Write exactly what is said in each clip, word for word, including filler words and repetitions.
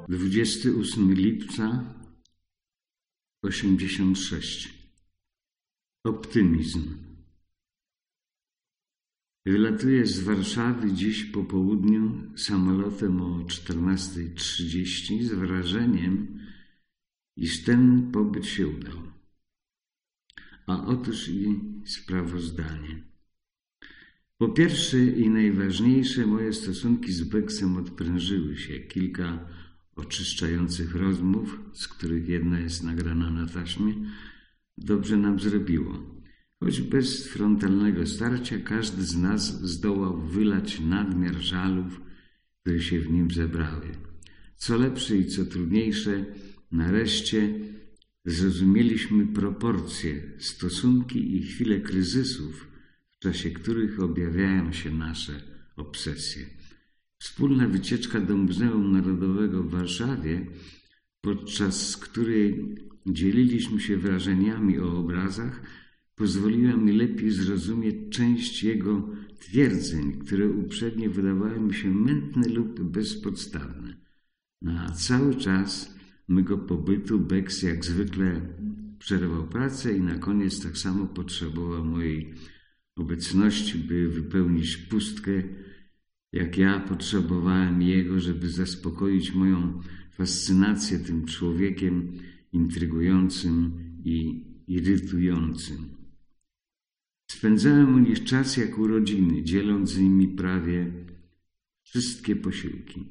dwudziestego ósmego lipca osiemdziesiąt sześć. Optymizm. Wylatuję z Warszawy dziś po południu samolotem o czternasta trzydzieści z wrażeniem, iż ten pobyt się udał. A otóż i sprawozdanie. Po pierwsze i najważniejsze, moje stosunki z Beksem odprężyły się. Kilka oczyszczających rozmów, z których jedna jest nagrana na taśmie, dobrze nam zrobiło. Choć bez frontalnego starcia każdy z nas zdołał wylać nadmiar żalów, które się w nim zebrały. Co lepsze i co trudniejsze, nareszcie zrozumieliśmy proporcje, stosunki i chwile kryzysów, w czasie których objawiają się nasze obsesje. Wspólna wycieczka do Muzeum Narodowego w Warszawie, podczas której dzieliliśmy się wrażeniami o obrazach, pozwoliła mi lepiej zrozumieć część jego twierdzeń, które uprzednio wydawały mi się mętne lub bezpodstawne. Na cały czas mego pobytu Beks jak zwykle przerwał pracę i na koniec tak samo potrzebował mojej obecności, by wypełnić pustkę, jak ja potrzebowałem jego, żeby zaspokoić moją fascynację tym człowiekiem intrygującym i irytującym. Spędzałem u nich czas jak u rodziny, dzieląc z nimi prawie wszystkie posiłki.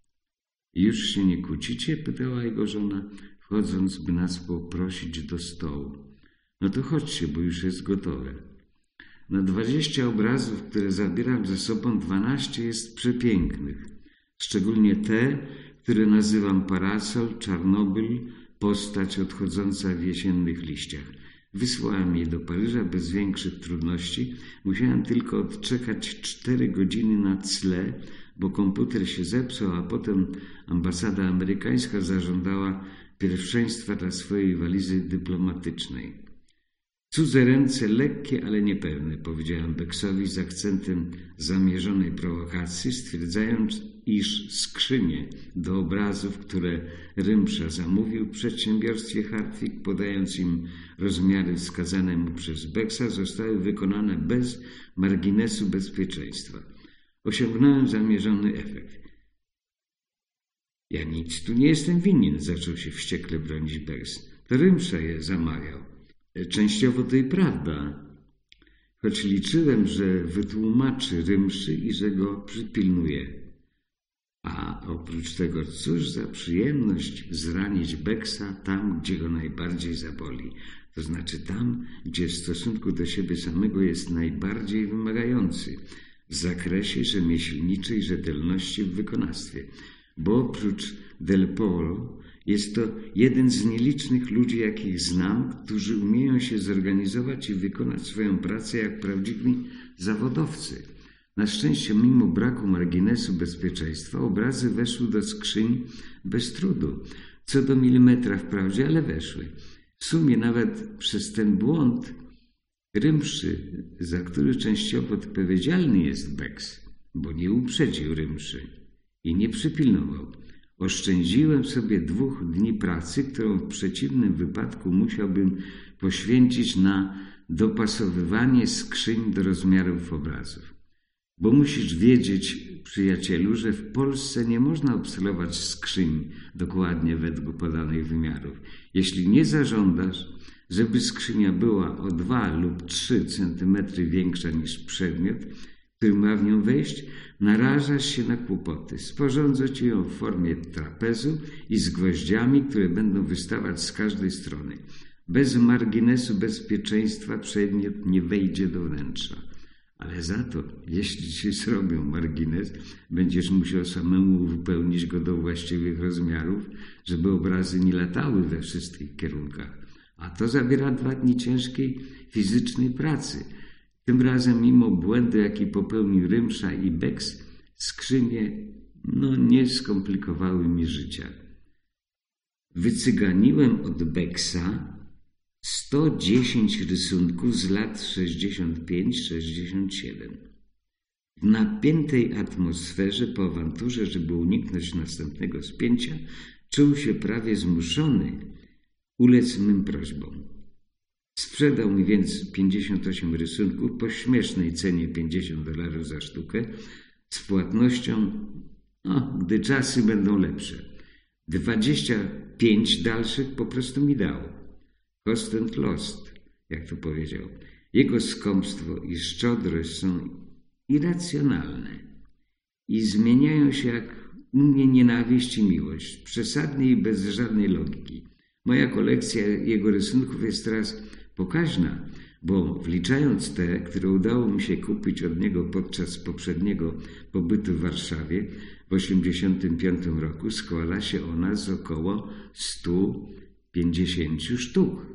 Już się nie kłócicie? Pytała jego żona, wchodząc, by nas poprosić do stołu. No to chodźcie, bo już jest gotowe. Na dwadzieścia obrazów, które zabieram ze sobą, dwanaście jest przepięknych. Szczególnie te, które nazywam Parasol, Czarnobyl, postać odchodząca w jesiennych liściach. Wysłałem je do Paryża bez większych trudności. Musiałem tylko odczekać cztery godziny na cle, bo komputer się zepsuł, a potem ambasada amerykańska zażądała pierwszeństwa dla swojej walizy dyplomatycznej. Cudze ręce, lekkie, ale niepewne, powiedziałem Beksowi z akcentem zamierzonej prowokacji, stwierdzając, iż skrzynie do obrazów, które Rymsza zamówił w przedsiębiorstwie Hartwig, podając im rozmiary wskazane mu przez Beksa, zostały wykonane bez marginesu bezpieczeństwa. Osiągnąłem zamierzony efekt. Ja nic tu nie jestem winien, zaczął się wściekle bronić Beks. To Rymsza je zamawiał. Częściowo to i prawda, choć liczyłem, że wytłumaczy Rymszy i że go przypilnuje. A oprócz tego, cóż za przyjemność zranić Beksa tam, gdzie go najbardziej zaboli, to znaczy tam, gdzie w stosunku do siebie samego jest najbardziej wymagający, w zakresie rzemieślniczej rzetelności w wykonawstwie, bo oprócz Del Polo jest to jeden z nielicznych ludzi, jakich znam, którzy umieją się zorganizować i wykonać swoją pracę jak prawdziwi zawodowcy. Na szczęście, mimo braku marginesu bezpieczeństwa, obrazy weszły do skrzyń bez trudu. Co do milimetra wprawdzie, ale weszły. W sumie nawet przez ten błąd Rymszy, za który częściowo odpowiedzialny jest Beks, bo nie uprzedził Rymszy i nie przypilnował. Oszczędziłem sobie dwóch dni pracy, którą w przeciwnym wypadku musiałbym poświęcić na dopasowywanie skrzyń do rozmiarów obrazów. Bo musisz wiedzieć, przyjacielu, że w Polsce nie można obsalować skrzyń dokładnie według podanych wymiarów. Jeśli nie zażądasz, żeby skrzynia była o dwa lub trzy centymetry większa niż przedmiot, który ma w nią wejść, narażasz się na kłopoty. Sporządzę ci ją w formie trapezu i z gwoździami, które będą wystawać z każdej strony. Bez marginesu bezpieczeństwa przedmiot nie wejdzie do wnętrza. Ale za to, jeśli ci zrobią margines, będziesz musiał samemu wypełnić go do właściwych rozmiarów, żeby obrazy nie latały we wszystkich kierunkach. A to zabiera dwa dni ciężkiej fizycznej pracy. Tym razem, mimo błędu, jaki popełnił Rymsza i Beks, skrzynie no, nie skomplikowały mi życia. Wycyganiłem od Beksa sto dziesięć rysunków z lat sześćdziesiąt pięć sześćdziesiąt siedem. W napiętej atmosferze po awanturze, żeby uniknąć następnego spięcia, czuł się prawie zmuszony ulec mym prośbom. Sprzedał mi więc pięćdziesiąt osiem rysunków po śmiesznej cenie pięćdziesiąt dolarów za sztukę z płatnością, no, gdy czasy będą lepsze. Dwadzieścia pięć dalszych po prostu mi dał. Cost and lost, jak to powiedział. Jego skąpstwo i szczodrość są irracjonalne i zmieniają się jak u mnie nienawiść i miłość, przesadnie i bez żadnej logiki. Moja kolekcja jego rysunków jest teraz pokaźna, bo wliczając te, które udało mi się kupić od niego podczas poprzedniego pobytu w Warszawie w osiemdziesiątym piątym roku, składa się ona z około stu pięćdziesięciu sztuk.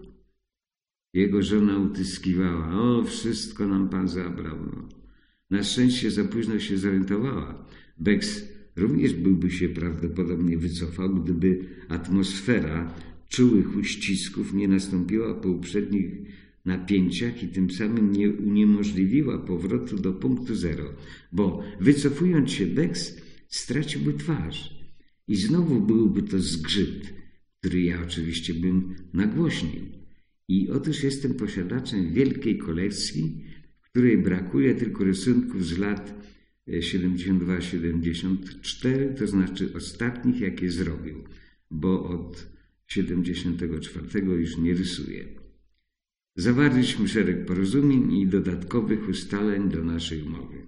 Jego żona utyskiwała: o, wszystko nam pan zabrał. No. Na szczęście za późno się zorientowała. Becks również byłby się prawdopodobnie wycofał, gdyby atmosfera czułych uścisków nie nastąpiła po uprzednich napięciach i tym samym nie uniemożliwiła powrotu do punktu zero, bo wycofując się Becks straciłby twarz i znowu byłby to zgrzyt, który ja oczywiście bym nagłośnił. I otóż jestem posiadaczem wielkiej kolekcji, w której brakuje tylko rysunków z lat siedemdziesiąt dwa siedemdziesiąt cztery, to znaczy ostatnich, jakie zrobił, bo od siedemdziesiątego czwartego już nie rysuję. Zawarliśmy szereg porozumień i dodatkowych ustaleń do naszej umowy.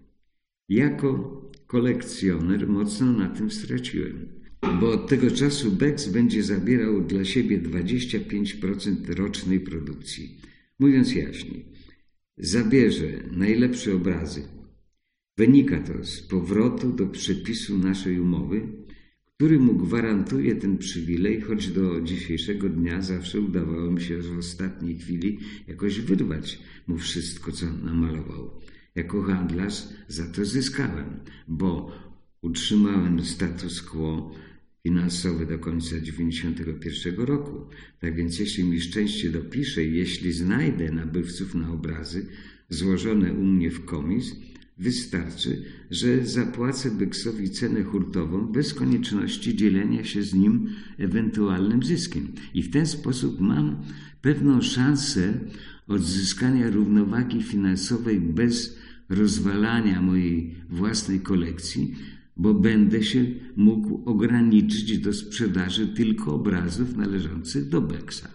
Jako kolekcjoner mocno na tym straciłem, bo od tego czasu Becks będzie zabierał dla siebie dwadzieścia pięć procent rocznej produkcji. Mówiąc jaśniej, zabierze najlepsze obrazy. Wynika to z powrotu do przepisu naszej umowy, który mu gwarantuje ten przywilej, choć do dzisiejszego dnia zawsze udawało mi się w ostatniej chwili jakoś wyrwać mu wszystko, co namalował. Jako handlarz za to zyskałem, bo utrzymałem status quo finansowy do końca dziewięćdziesiątego pierwszego roku. Tak więc jeśli mi szczęście dopisze i jeśli znajdę nabywców na obrazy złożone u mnie w komis, wystarczy, że zapłacę Becksowi cenę hurtową bez konieczności dzielenia się z nim ewentualnym zyskiem. I w ten sposób mam pewną szansę odzyskania równowagi finansowej bez rozwalania mojej własnej kolekcji, bo będę się mógł ograniczyć do sprzedaży tylko obrazów należących do Becksa,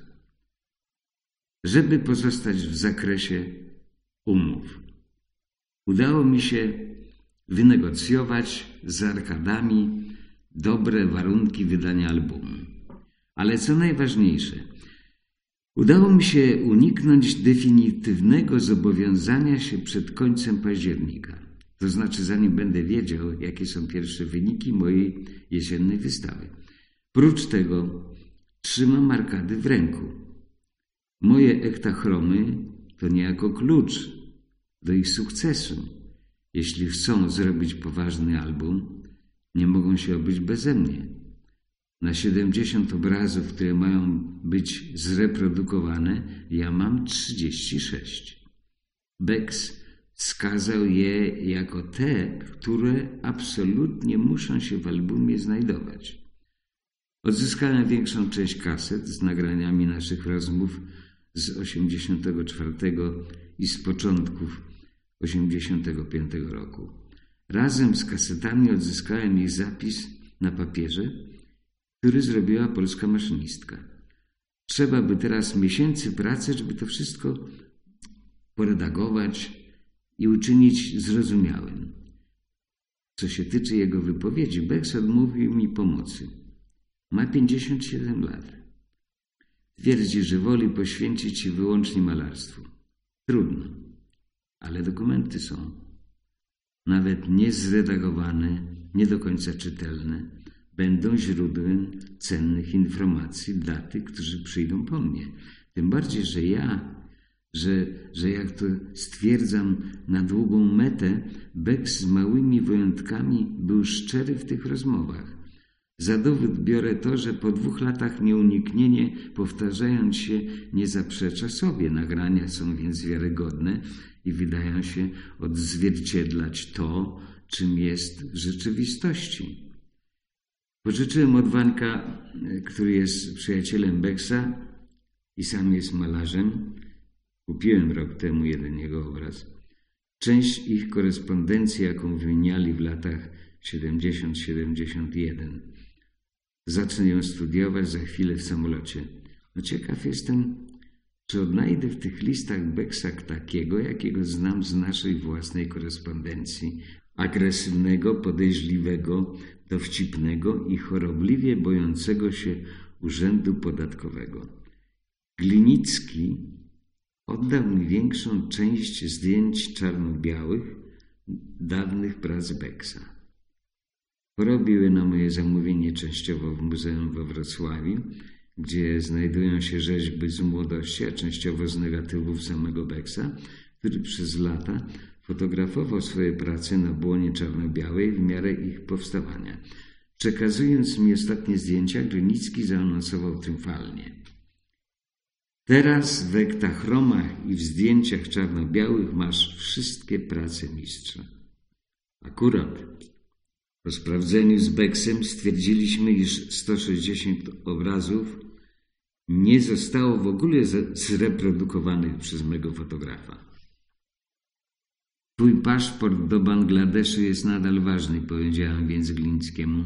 żeby pozostać w zakresie umów. Udało mi się wynegocjować z arkadami dobre warunki wydania albumu. Ale co najważniejsze, udało mi się uniknąć definitywnego zobowiązania się przed końcem października. To znaczy, zanim będę wiedział, jakie są pierwsze wyniki mojej jesiennej wystawy. Prócz tego trzymam arkady w ręku. Moje ektachromy to niejako klucz do ich sukcesu. Jeśli chcą zrobić poważny album, nie mogą się obyć beze mnie. Na siedemdziesiąt obrazów, które mają być zreprodukowane, ja mam trzydzieści sześć. Becks wskazał je jako te, które absolutnie muszą się w albumie znajdować. Odzyskałem większą część kaset z nagraniami naszych rozmów z osiemdziesiątego czwartego i z początków osiemdziesiątego piątego roku. Razem z kasetami odzyskałem ich zapis na papierze, który zrobiła polska maszynistka. Trzeba by teraz miesięcy pracy, żeby to wszystko poredagować i uczynić zrozumiałym. Co się tyczy jego wypowiedzi, Becks odmówił mi pomocy. Ma pięćdziesiąt siedem lat. Twierdzi, że woli poświęcić się wyłącznie malarstwu. Trudno, ale dokumenty są. Nawet niezredagowane, nie do końca czytelne, będą źródłem cennych informacji dla tych, którzy przyjdą po mnie. Tym bardziej, że ja, że, że jak to stwierdzam na długą metę, Becks z małymi wyjątkami był szczery w tych rozmowach. Za dowód biorę to, że po dwóch latach nieuniknienie, powtarzając się, nie zaprzecza sobie. Nagrania są więc wiarygodne i wydają się odzwierciedlać to, czym jest w rzeczywistości. Pożyczyłem od Wańka, który jest przyjacielem Becksa i sam jest malarzem, kupiłem rok temu jeden jego obraz, część ich korespondencji, jaką wymieniali w latach siedemdziesiąt siedemdziesiąt jeden. Zacznę ją studiować za chwilę w samolocie. No ciekaw jestem, czy odnajdę w tych listach Becksa takiego, jakiego znam z naszej własnej korespondencji. Agresywnego, podejrzliwego, dowcipnego i chorobliwie bojącego się urzędu podatkowego. Glinicki oddał mi większą część zdjęć czarno-białych dawnych prac Becksa. Porobił je na moje zamówienie częściowo w muzeum we Wrocławiu, gdzie znajdują się rzeźby z młodości, a częściowo z negatywów samego Becksa, który przez lata fotografował swoje prace na błonie czarno-białej w miarę ich powstawania. Przekazując mi ostatnie zdjęcia, Glinicki zaanonsował triumfalnie: teraz w ektachromach i w zdjęciach czarno-białych masz wszystkie prace mistrza. Akurat po sprawdzeniu z Becksem stwierdziliśmy, iż sto sześćdziesiąt obrazów nie zostało w ogóle zreprodukowanych przez mego fotografa. Twój paszport do Bangladeszu jest nadal ważny, powiedziałem więc Glińskiemu.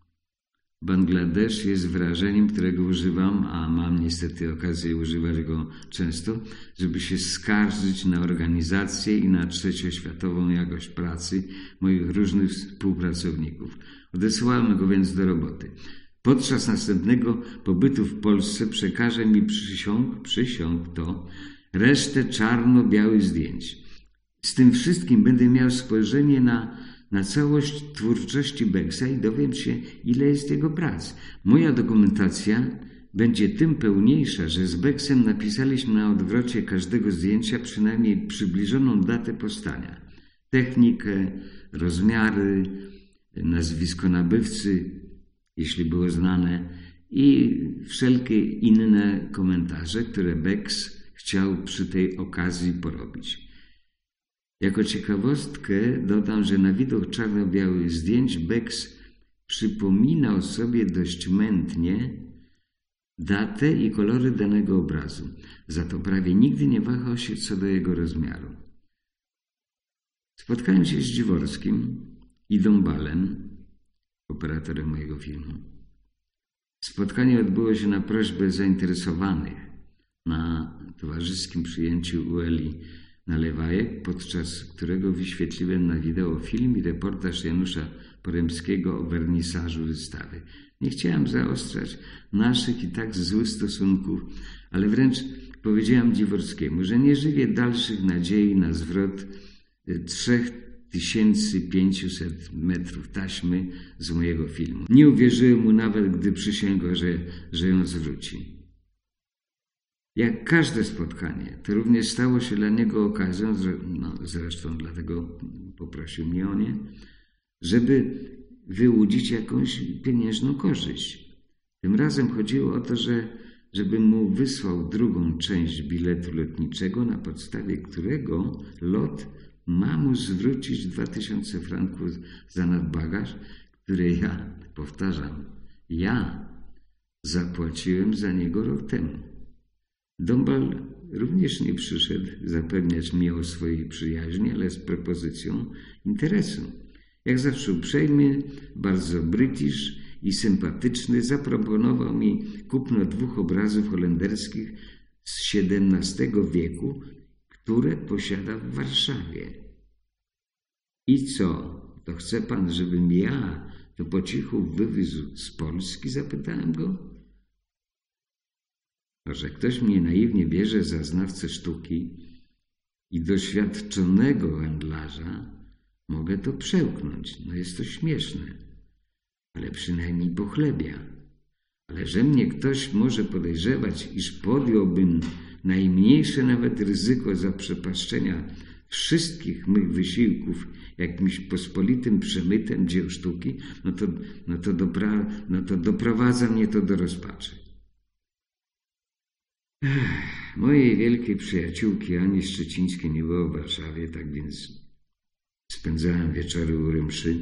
Bangladesz jest wyrażeniem, którego używam, a mam niestety okazję używać go często, żeby się skarżyć na organizację i na trzecioświatową jakość pracy moich różnych współpracowników. Odesłałem go więc do roboty. Podczas następnego pobytu w Polsce przekaże mi przysiąg, przysiąg to resztę czarno-białych zdjęć. Z tym wszystkim będę miał spojrzenie na, na całość twórczości Becksa i dowiem się, ile jest jego prac. Moja dokumentacja będzie tym pełniejsza, że z Becksem napisaliśmy na odwrocie każdego zdjęcia przynajmniej przybliżoną datę powstania, technikę, rozmiary, nazwisko nabywcy, jeśli było znane, i wszelkie inne komentarze, które Becks chciał przy tej okazji porobić. Jako ciekawostkę dodam, że na widok czarno-białych zdjęć Becks przypominał sobie dość mętnie datę i kolory danego obrazu. Za to prawie nigdy nie wahał się co do jego rozmiaru. Spotkałem się z Dziworskim i Dąbalem, operatorem mojego filmu. Spotkanie odbyło się na prośbę zainteresowanych na towarzyskim przyjęciu u Eli Nalewajek, podczas którego wyświetliłem na wideo film i reportaż Janusza Poremskiego o wernisażu wystawy. Nie chciałem zaostrzać naszych i tak złych stosunków, ale wręcz powiedziałem Dziworskiemu, że nie żywię dalszych nadziei na zwrot trzy tysiące pięćset metrów taśmy z mojego filmu. Nie uwierzyłem mu nawet, gdy przysięgał, że, że ją zwróci. Jak każde spotkanie, to również stało się dla niego okazją, no zresztą dlatego poprosił mnie o nie, żeby wyłudzić jakąś pieniężną korzyść. Tym razem chodziło o to, że żebym mu wysłał drugą część biletu lotniczego, na podstawie którego lot ma mu zwrócić dwa tysiące franków za nadbagaż, które ja, powtarzam, ja zapłaciłem za niego rok temu. Dąbal również nie przyszedł zapewniać mnie o swojej przyjaźni, ale z propozycją interesu. Jak zawsze uprzejmy, bardzo british i sympatyczny, zaproponował mi kupno dwóch obrazów holenderskich z siedemnastego wieku, które posiada w Warszawie. I co, to chce pan, żebym ja to po cichu wywiózł z Polski? Zapytałem go. Że ktoś mnie naiwnie bierze za znawcę sztuki i doświadczonego handlarza, mogę to przełknąć. No jest to śmieszne, ale przynajmniej pochlebia. Ale że mnie ktoś może podejrzewać, iż podjąłbym najmniejsze nawet ryzyko zaprzepaszczenia wszystkich mych wysiłków jakimś pospolitym przemytem dzieł sztuki, no to, no to, dopra, no to doprowadza mnie to do rozpaczy. Ech, mojej wielkiej przyjaciółki Ani Szczecińskiej nie było w Warszawie, tak więc spędzałem wieczory u Rymszy,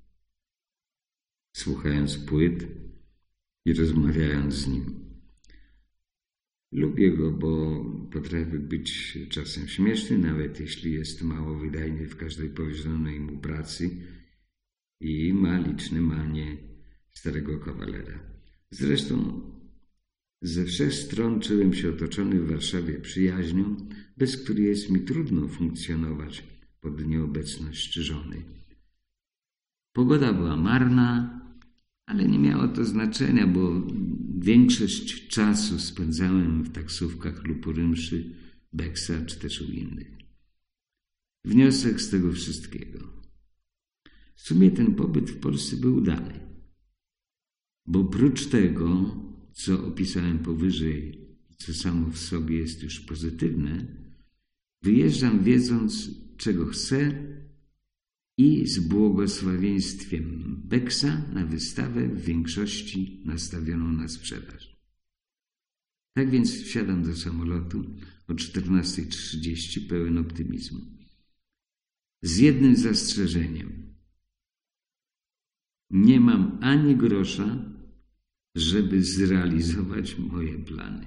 słuchając płyt i rozmawiając z nim. Lubię go, bo potrafi być czasem śmieszny, nawet jeśli jest mało wydajny w każdej powierzonej mu pracy i ma liczne manie starego kawalera. Zresztą ze wszech stron czułem się otoczony w Warszawie przyjaźnią, bez której jest mi trudno funkcjonować pod nieobecność żony. Pogoda była marna, ale nie miało to znaczenia, bo większość czasu spędzałem w taksówkach lub u Rymszy, Beksa czy też u innych. Wniosek z tego wszystkiego. W sumie ten pobyt w Polsce był udany, bo prócz tego, co opisałem powyżej, co samo w sobie jest już pozytywne, wyjeżdżam wiedząc, czego chcę i z błogosławieństwem Beksa na wystawę w większości nastawioną na sprzedaż. Tak więc wsiadam do samolotu o czternasta trzydzieści pełen optymizmu. Z jednym zastrzeżeniem. Nie mam ani grosza, żeby zrealizować moje plany.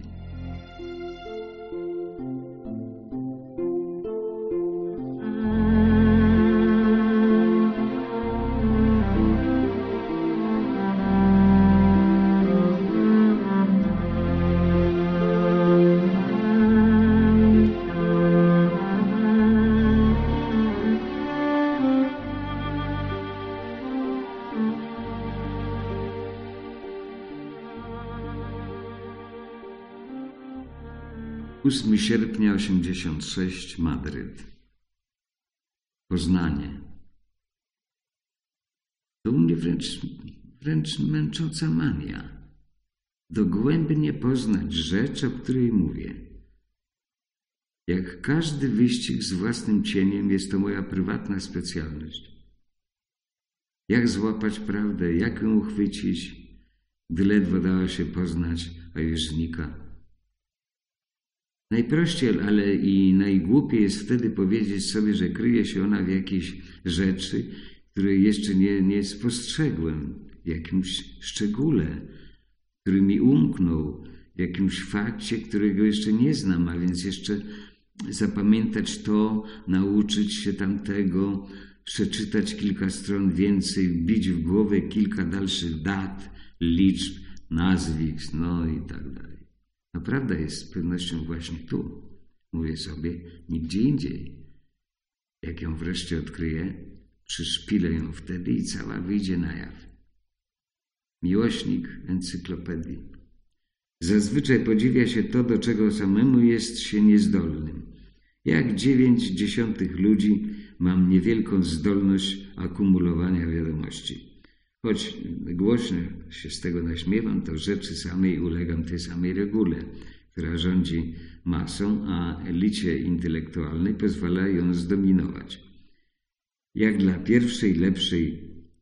ósmego sierpnia osiemdziesiątego szóstego Madryt. Poznanie. To u mnie wręcz, wręcz męcząca mania. Dogłębnie poznać rzecz, o której mówię. Jak każdy wyścig z własnym cieniem jest to moja prywatna specjalność. Jak złapać prawdę, jak ją uchwycić, gdy ledwo dało się poznać, a już znika. Najprościej, ale i najgłupiej jest wtedy powiedzieć sobie, że kryje się ona w jakiejś rzeczy, której jeszcze nie, nie spostrzegłem, w jakimś szczególe, który mi umknął, w jakimś fakcie, którego jeszcze nie znam, a więc jeszcze zapamiętać to, nauczyć się tamtego, przeczytać kilka stron więcej, wbić w głowę kilka dalszych dat, liczb, nazwisk, no i tak dalej. No prawda jest z pewnością właśnie tu, mówię sobie, nigdzie indziej. Jak ją wreszcie odkryję, przyszpilę ją wtedy i cała wyjdzie na jaw. Miłośnik encyklopedii. Zazwyczaj podziwia się to, do czego samemu jest się niezdolnym. Jak dziewięć dziesiątych ludzi mam niewielką zdolność akumulowania wiadomości. Choć głośno się z tego naśmiewam, to rzeczy samej ulegam tej samej regule, która rządzi masą, a elicie intelektualnej pozwala ją zdominować. Jak dla pierwszej, lepszej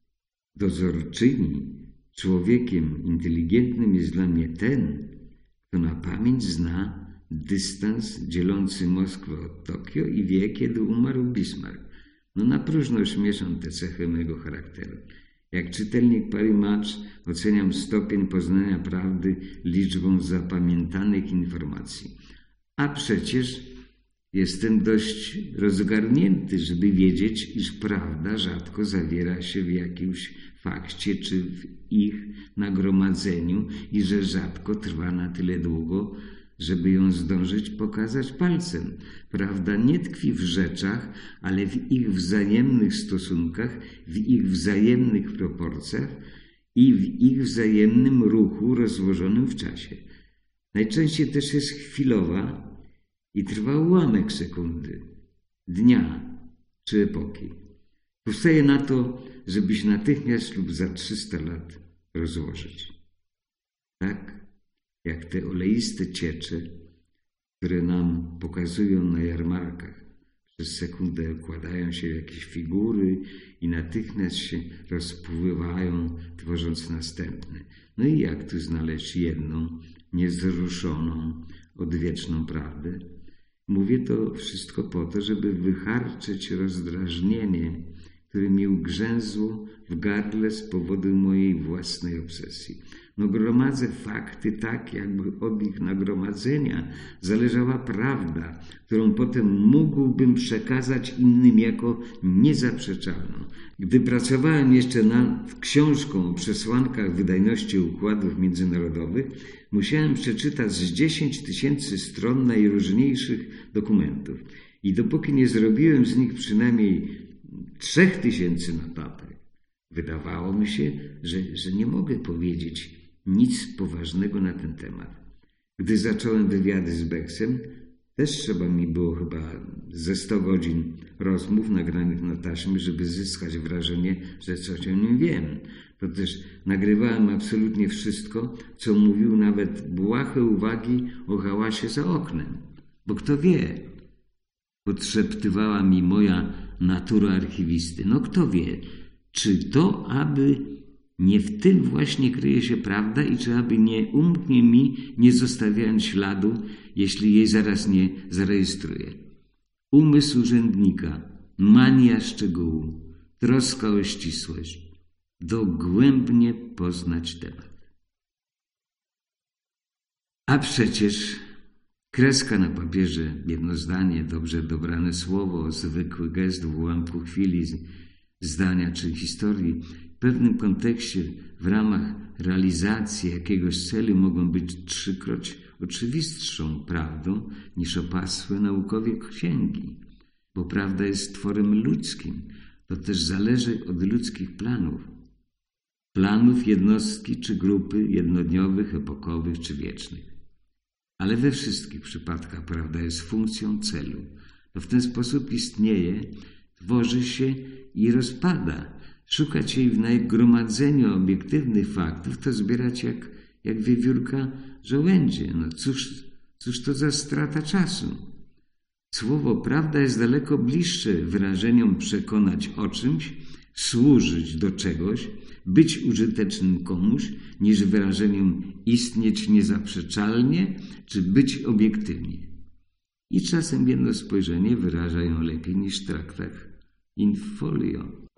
dozorczyni, człowiekiem inteligentnym jest dla mnie ten, kto na pamięć zna dystans dzielący Moskwę od Tokio i wie, kiedy umarł Bismarck. No na próżno śmieszam te cechy mego charakteru. Jak czytelnik Paris Match oceniam stopień poznania prawdy liczbą zapamiętanych informacji. A przecież jestem dość rozgarnięty, żeby wiedzieć, iż prawda rzadko zawiera się w jakimś fakcie czy w ich nagromadzeniu i że rzadko trwa na tyle długo, żeby ją zdążyć pokazać palcem. Prawda nie tkwi w rzeczach, ale w ich wzajemnych stosunkach, w ich wzajemnych proporcjach i w ich wzajemnym ruchu rozłożonym w czasie. Najczęściej też jest chwilowa i trwa ułamek sekundy, dnia czy epoki. Powstaje na to, żebyś natychmiast lub za trzysta lat rozłożyć. Tak jak te oleiste ciecze, które nam pokazują na jarmarkach Przez sekundę układają się jakieś figury i natychmiast się rozpływają, tworząc następne. No i jak tu znaleźć jedną, niezruszoną, odwieczną prawdę? Mówię to wszystko po to, żeby wycharczyć rozdrażnienie, które mi ugrzęzło w gardle z powodu mojej własnej obsesji. No gromadzę fakty tak, jakby od ich nagromadzenia zależała prawda, którą potem mógłbym przekazać innym jako niezaprzeczalną. Gdy pracowałem jeszcze nad książką o przesłankach wydajności układów międzynarodowych, musiałem przeczytać z dziesięć tysięcy stron najróżniejszych dokumentów. I dopóki nie zrobiłem z nich przynajmniej trzech tysięcy notatek, wydawało mi się, że, że nie mogę powiedzieć nic poważnego na ten temat. Gdy zacząłem wywiady z Becksem, też trzeba mi było chyba ze sto godzin rozmów nagranych na taśmie, żeby zyskać wrażenie, że coś o nim wiem. To też nagrywałem absolutnie wszystko, co mówił, nawet błahe uwagi o hałasie za oknem. Bo kto wie, podszeptywała mi moja natura archiwisty. No kto wie, czy to aby nie w tym właśnie kryje się prawda i czy aby nie umknie mi, nie zostawiając śladu, jeśli jej zaraz nie zarejestruję. Umysł urzędnika, mania szczegółu, troska o ścisłość, dogłębnie poznać temat. A przecież kreska na papierze, jedno zdanie, dobrze dobrane słowo, zwykły gest w ułamku chwili, zdania czy historii, w pewnym kontekście, w ramach realizacji jakiegoś celu mogą być trzykroć oczywistszą prawdą niż opasłe naukowe księgi, bo prawda jest tworem ludzkim, to też zależy od ludzkich planów. Planów jednostki czy grupy jednodniowych, epokowych czy wiecznych. Ale we wszystkich przypadkach prawda jest funkcją celu. To w ten sposób istnieje, tworzy się i rozpada. Szukać jej w nagromadzeniu obiektywnych faktów to zbierać jak, jak wiewiórka żołędzie. No cóż, cóż to za strata czasu? Słowo prawda jest daleko bliższe wyrażeniom przekonać o czymś, służyć do czegoś, być użytecznym komuś, niż wyrażeniem istnieć niezaprzeczalnie, czy być obiektywnie. I czasem jedno spojrzenie wyraża ją lepiej niż traktat in folio.